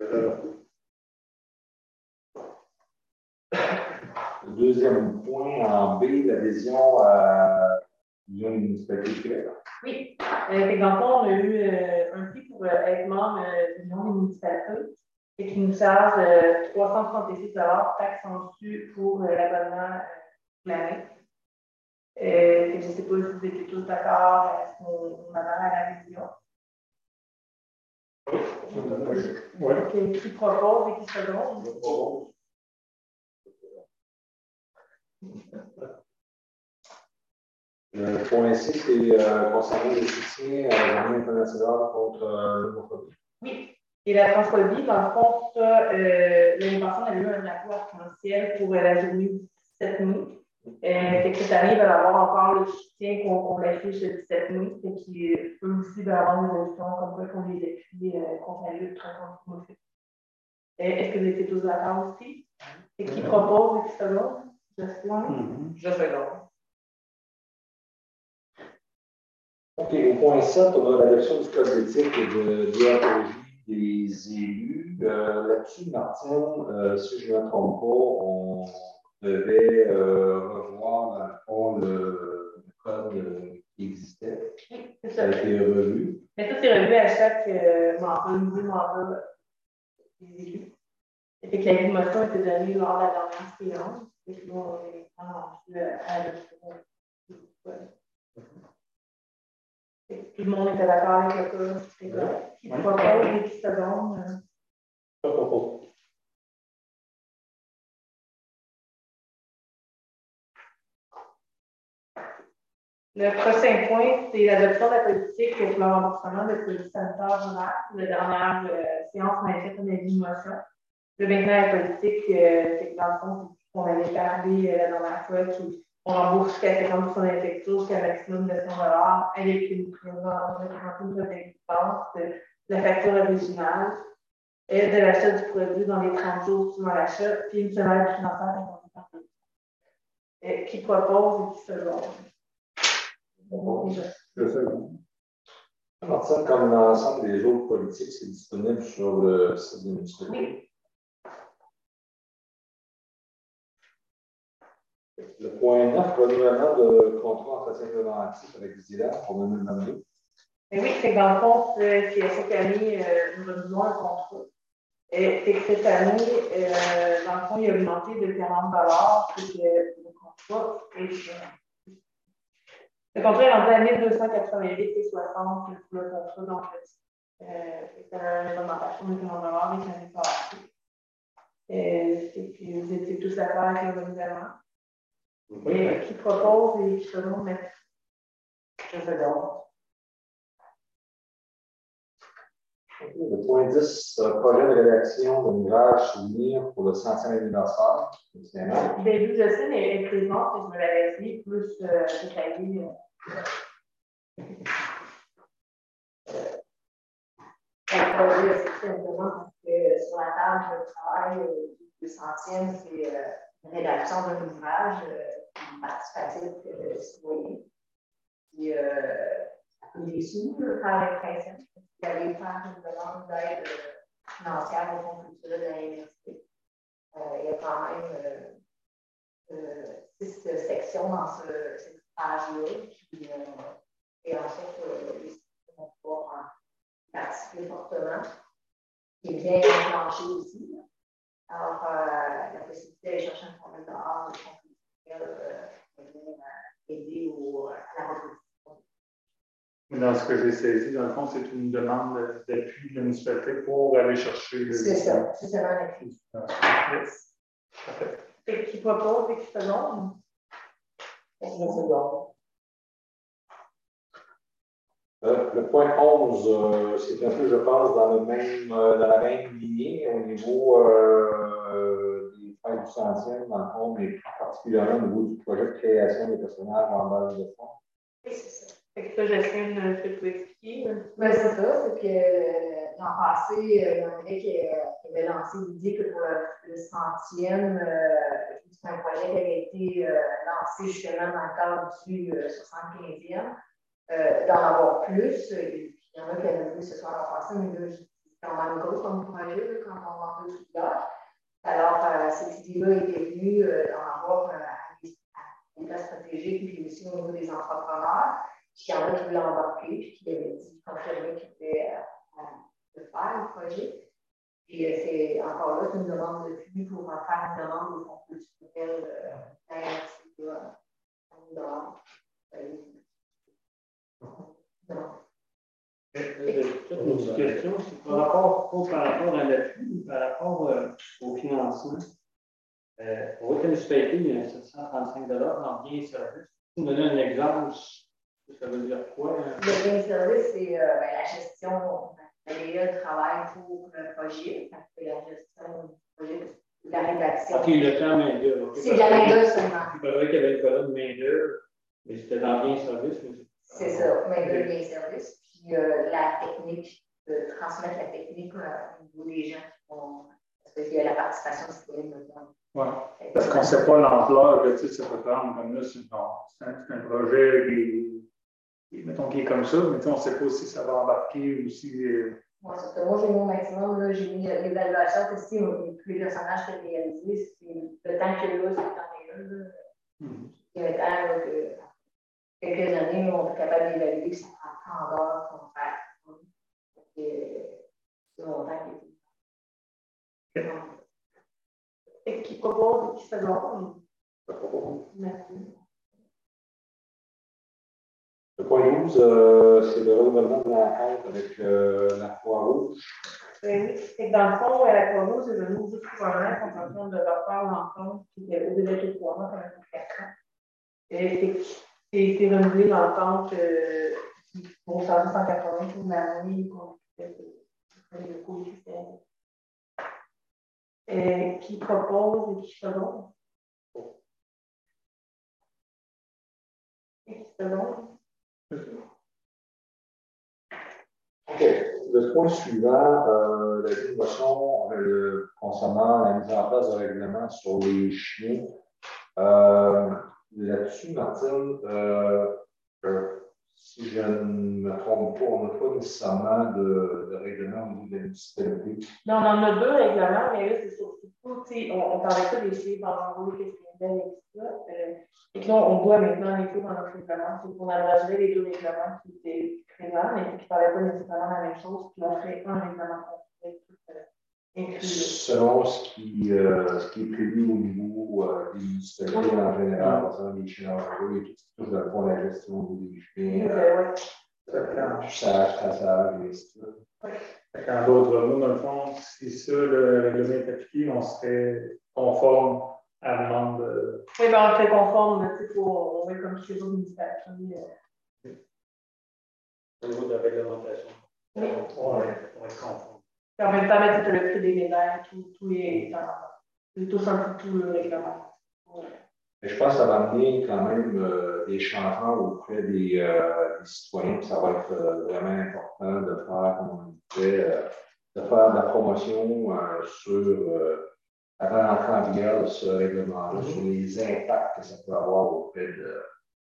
Le deuxième point en B, l'adhésion à l'Union des municipalités du Québec. Oui. Dans le fond, on a eu un prix pour être membre de l'Union des municipalités et qui nous charge 336 taxes en dessus pour l'abonnement de l'année. Je ne sais pas si vous étiez tous d'accord, est-ce qu'on adhère à l'adhésion? Oui. Qui propose et qui se donne? Le point C, c'est concernant le soutien à la Journée internationale contre l'homophobie. Oui. Et la transphobie, dans le fond, ça, l'année passée, on a eu un drapeau arc-en-ciel pour la journée du 17 mai. Cette année, il va y avoir encore le soutien qu'on affiche le 17 mai. Eux aussi vont avoir des élections comme quoi qu'on les appuie contre la lutte contre l'homophobie. Est-ce que vous étiez tous d'accord aussi? Et qui propose et qui se donne? Je seconde. OK, au point 7, on a l'adoption du code d'éthique et de déontologie des élus. Là-dessus, Martine, si je ne me trompe pas, on devait revoir dans le fond le code qui existait. Oui, c'est ça. Ça a été revu. Mais tout est revu à chaque nouveau mandat des élus. Et que la motion a été donnée lors de la dernière séance. Et puis, on est rendu à l'adoption. Tout le monde était d'accord avec le code. Qui propose et qui se donne? Je propose. Le prochain point, c'est l'adoption de la politique pour le remboursement de produits sanitaires ruraux. La dernière séance, on a fait une avis de motion. Le maintenant, la politique, c'est que dans le fond, on avait parlé la dernière fois qu'on rembourse jusqu'à 50% d'infections, jusqu'à un maximum de 100 $ avec une présentation de dépense de la facture originale et de l'achat du produit dans les 30 jours suivant l'achat, puis une semaine financière imposée par le qui propose et qui se donne. Je sais. Martine, comme l'ensemble des autres politiques, c'est disponible sur le site de l'Université. Oui. Le point 9, renouvellement de contrat entretien préventif avec Zila pour 2022. Et oui, c'est dans le fond, c'est à chaque année, nous renouvelons un contrat. C'est que cette année, dans le fond, il a augmenté de 40 $. C'est que le contrat est. Le contrat est rendu à 1288,60 pour le contrat d'entretien. C'est une augmentation de 40 $ avec l'année passée. Puis vous étiez tous d'accord avec le renouvellement. Et qui propose et qui se donne maintenant? Je sais donc. Le point 10, projet de rédaction d'un ouvrage souvenir pour le 100e anniversaire. Début, je sais, mais elle est présente et je me l'avais dit plus détaillée. Elle produit simplement parce que sur la table de travail du 100e, c'est une rédaction d'un ouvrage participatif citoyen. Puis, il est sous le travail principal. Il allait faire une demande d'aide financière au Fonds culturel de l'université. il y a quand même 6 sections dans cette page-là et en fait, les citoyens vont pouvoir participer fortement, qui est bien enclenché aussi. Alors, la possibilité d'aller chercher un formulaire dehors, de aider à la reproduction. Dans ce que j'ai saisi, dans le fond, c'est une demande d'appui de la municipalité pour aller chercher. C'est ça, c'est seulement l'appui. Yes. Et qui propose et qui se donne. Le point 11, c'est un peu, je pense, dans la même lignée au niveau des fêtes du centième, dans le fond, mais particulièrement au niveau du projet de création des personnages en base de fonds. Oui, c'est ça. Fait que ça, Jacqueline, est-ce que tu peux expliquer? Ben, c'est ça, c'est que l'an passé, il y en avait qui avait lancé l'idée que pour le centième, c'est un projet qui avait été lancé justement dans le cadre du 75e, d'en avoir plus. Il y en a qui avaient vu ce soir l'an passé, mais là, c'est quand même gros comme projet là, quand on en veut plusieurs. Alors, cette idée-là était venue d'en avoir des places stratégiques, puis aussi au niveau des entrepreneurs. Puis il y en a qui voulaient embarquer, puis qui avaient dit, confirmé qu'ils pouvaient le faire, le projet. Puis c'est encore là, c'est une demande de flux pour faire une demande au fonds culturel Une petite question, c'est par rapport à l'appui ou par rapport au financement. Pour votre municipalité, il y a 735 en biens et services. Vous me donnez un exemple, ça veut dire quoi? Le bien service, c'est la gestion. Le travail pour le projet. La gestion du projet, la rédaction. OK, le temps main-d'œuvre. C'est de la main-d'œuvre seulement. Il faudrait qu'il y avait une colonne main-d'œuvre, mais c'était dans bien service. C'est ça, main-d'œuvre, bien service. Puis la technique, de transmettre la technique au niveau des gens qui font. Parce qu'il y a la participation citoyenne dedans. Oui, parce qu'on ne sait pas l'ampleur que ça peut prendre. Comme là, c'est un projet qui est comme ça, mais on ne sait pas si ça va embarquer ou si. Moi, j'ai mis au maximum, j'ai mis l'évaluation que si tous les personnages qui ont été réalisés, c'est le temps que là, c'est le temps Il y a un temps là, que quelques années, on est capable d'évaluer que ça prend 30 heures pour faire. C'est longtemps qui est. Et qui propose et qui se donne. Merci. Le point 12, c'est le renouvellement de l'enquête avec la Croix-Rouge. Oui, c'est que dans le fond, la Croix-Rouge est venue juste pour un an, on est en train de leur faire l'entente, qui était au-delà de 3 mois, pendant 4 ans. Et c'est renouvelé l'entente pour 180 pour l'année, qu'on fait le coefficient. Qui propose et qui se donne. Et qui se donne. OK. Le point suivant, la motion concernant la mise en place de règlements sur les chiens. Là-dessus, Martine, si je ne me trompe pas, on n'a pas nécessairement de règlement au niveau de la municipalité. Non, on en a 2 règlements, mais là, c'est surtout, on parlait pas des chiens pendant l'eau, qu'est-ce qu'il y avait avec ça. Et que là, on doit maintenant les dans notre règlement. C'est pour abréger les 2 règlements qui étaient présents, mais qui ne parlaient pas nécessairement la même chose, puis on fait un règlement complet. Selon ce qui est prévu au niveau des municipalités en général, par exemple, les chiens dangereux et tout dans le fond, la gestion des chiens, chassage, traçage, et ainsi de suite. En d'autres mots, dans le fond, si ça, le règlement est appliqué, on serait conforme à la demande de. Oui, mais on serait conforme, on est comme chez vous, municipalité. Au niveau de la réglementation. Oui. On va être conforme. Et en même temps, mettre le prix des médailles, tout est tout le règlement. Mais je pense que ça va amener quand même des changements auprès des citoyens. Ça va être vraiment important de faire, comme on disait, de faire de la promotion avant d'entrer en vigueur de ce règlement-là, sur les impacts que ça peut avoir auprès de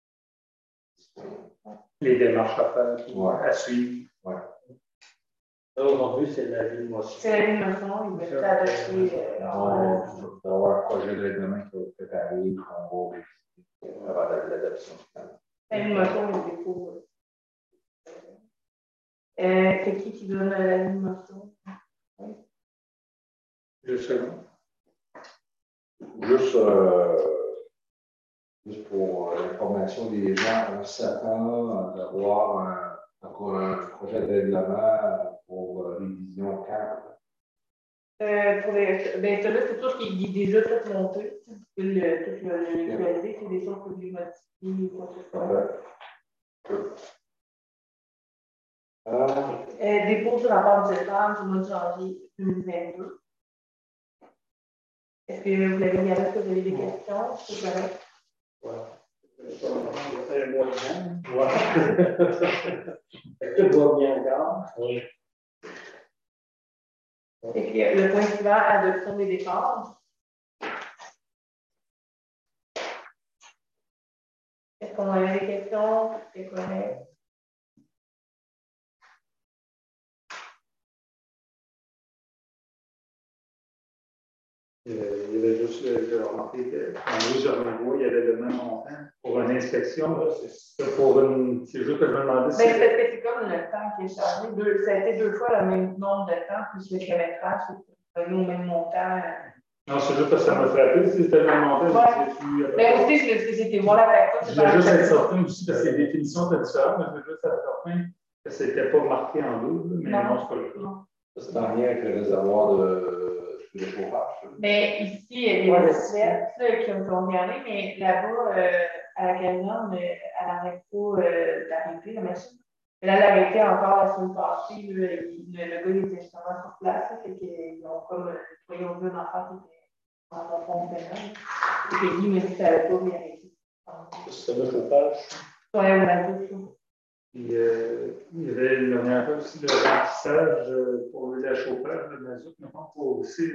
citoyens. Les démarches à faire, à suivre. Ouais. Aujourd'hui, c'est la ville motion. C'est la ligne motion, il va être adopté. On va avoir un projet de règlement qui va être préparé, qu'on va vérifier avant l'adoption finale. La ligne motion, il dépôt. C'est qui donne la ligne motion? Juste Juste pour l'information des gens, on s'attend d'avoir encore un projet de règlement pour révision cadre. Ben, celui-là, c'est sûr qu'il est déjà tout monté. Tu peux le visualiser, c'est des choses que vous modifier ou quoi que ce soit. Dépôt du rapport budgétaire du mois de janvier 2022. Est-ce que vous l'avez regardé, est-ce que vous avez des questions? C'est correct? Tout va bien encore. Oui. Et puis, le point suivant, adoption des dépenses. Est-ce qu'on avait des questions? C'est correct. Il y avait juste remarqué que dans le Germain, il y avait le même montant pour une inspection. C'est juste que je me demandais si. C'est comme le temps qui est chargé. Ça a été 2 fois le même nombre de temps, plus le kilométrage, c'est au même montant. Non, c'est juste parce que ça m'a frappé. Si c'était le même montant, mais aussi, c'était voir la facture. Je voulais juste être certain aussi parce que les définitions étaient différentes, mais je voulais juste être certain que ce n'était pas marqué en double, mais non, c'est pas le cas. C'est en lien avec le réservoir de chauffage. Mais ici, il y a des recettes qui ont regardé, mais là-bas, à la camion, elle n'arrête pas d'arrêter la machine. Elle a arrêté encore la semaine passée. Le gars, il était justement sur place. Fait qu'ils ont comme nettoyé au bout d'enfant qui était en fond pénal. Et puis lui m'a dit que ça n'allait pas bien arrêter. C'est le chauffage. Oui, on a tout ça. Il y avait une dernière fois aussi le remplissage pour le chauffage de mazout, mais pour aussi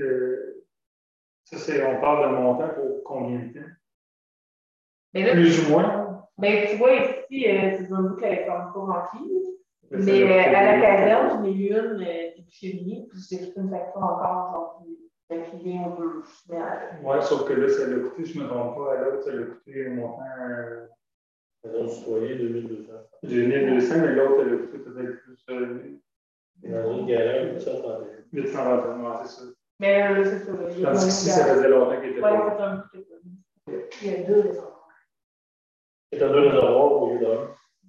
on parle de montant pour combien de temps? Là, plus ou moins. Ben, tu vois ici, c'est un bout qui n'est pas encore rempli. Mais à la caserne, j'en ai eu une du chimie, puis j'ai fait une facture encore aujourd'hui. Qui vient au bleu. Oui, sauf que là, ça l'a coûté, je ne me trompe pas, à l'autre, ça l'a coûté un montant. Un citoyen 2200. 2200, mais l'autre, elle a coûté peut-être plus. Dans une galère, 821. 821, c'est ça. Mais là, c'est ça. Tandis qu'ici, ça faisait longtemps qu'il était pas. Oui, il y a 2 réservoirs. Il y a 2 réservoirs au lieu d'un.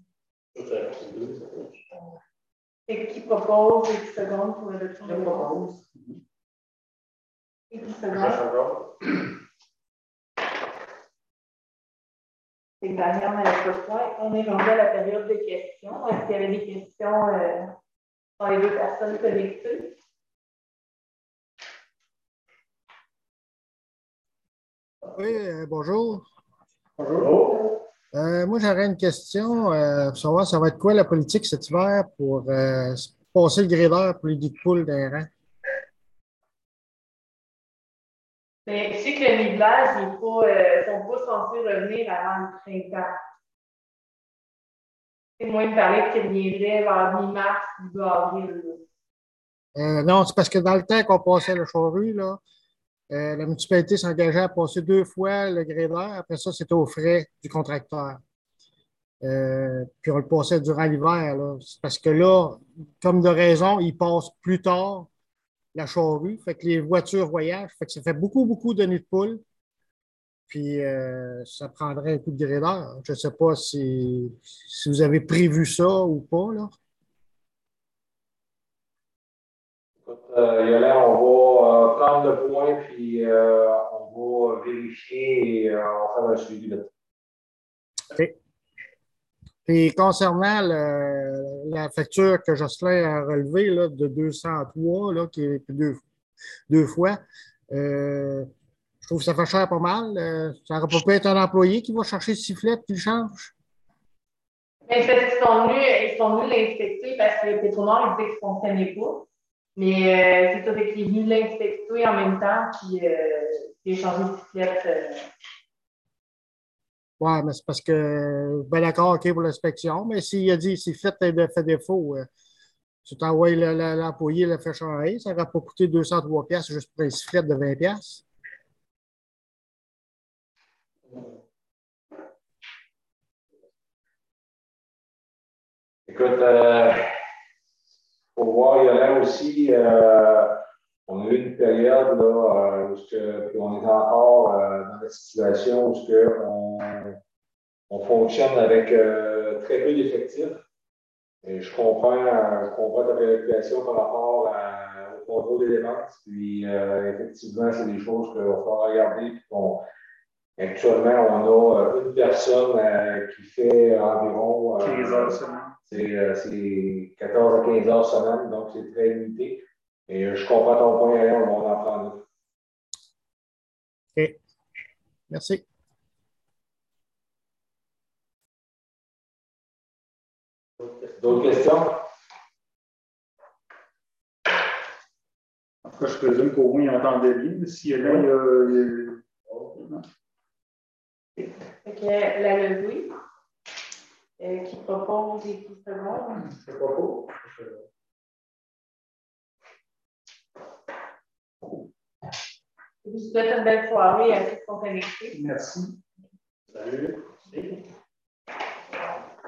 C'est qui propose et qui seconde pour l'adoption de propose. Et qui seconde. C'est le dernier point. On est rendu à la période des questions. Est-ce qu'il y avait des questions dans les 2 personnes connectées? Oui, bonjour. Bonjour. Moi, j'aurais une question pour savoir ça va être quoi la politique cet hiver pour passer le grédeur pour les nids de poules d'un rang? Mais je sais que le nivelage, ils ne sont pas censés revenir avant le printemps. C'est moi de parler qu'ils reviendraient vers mi-mars, début avril. Non, c'est parce que dans le temps qu'on passait le charrue, là, la municipalité s'engageait à passer 2 fois le grédeur. Après ça, c'était aux frais du contracteur. Puis on le passait durant l'hiver. C'est parce que là, comme de raison, il passe plus tard la charrue. Fait que les voitures voyagent. Fait que ça fait beaucoup, beaucoup de nids de poules. Puis ça prendrait un coup de grédeur. Je ne sais pas si vous avez prévu ça ou pas, là. Yolande, on va prendre le point, puis on va vérifier et on va faire un suivi là-dessus. OK. Puis concernant la facture que Jocelyn a relevée là, de 203, là, qui est deux fois, je trouve que ça fait cher pas mal. Ça n'aurait pas pu être un employé qui va chercher le sifflet et qui le change? Mais parce qu'ils sont venus l'inspecter parce que le pétronard, il disait qu'il ne fonctionnait pas. Mais c'est ça, qu'il est venu l'inspecter en même temps, puis il a changé de sifflet. Oui, mais c'est parce que, ben d'accord, OK pour l'inspection, mais s'il a dit que c'est fait défaut, Tu t'envoies l'employé, le fait changer, ça n'aurait pas coûté 203 pièces juste pour un sifflet de 20 pièces. Écoute, pour voir, il y en a aussi, on a eu une période là, où on est encore dans la situation où on fonctionne avec très peu d'effectifs. Et je comprends ta préoccupation par rapport au contrôle des dépenses. Puis, effectivement, c'est des choses qu'il va falloir regarder. Actuellement, on a une personne qui fait environ 15 heures semaine. C'est 14 à 15 heures semaine, donc c'est très limité. Et je comprends ton point, on va en prendre. OK. Merci. D'autres questions? En tout cas, je présume qu'au moins, il entendait bien. Si là, il y a... Fait que la levée qui propose des petits secondes. Je propose. Je vous souhaite une belle soirée à ceux qui sont connectés. Merci. Salut.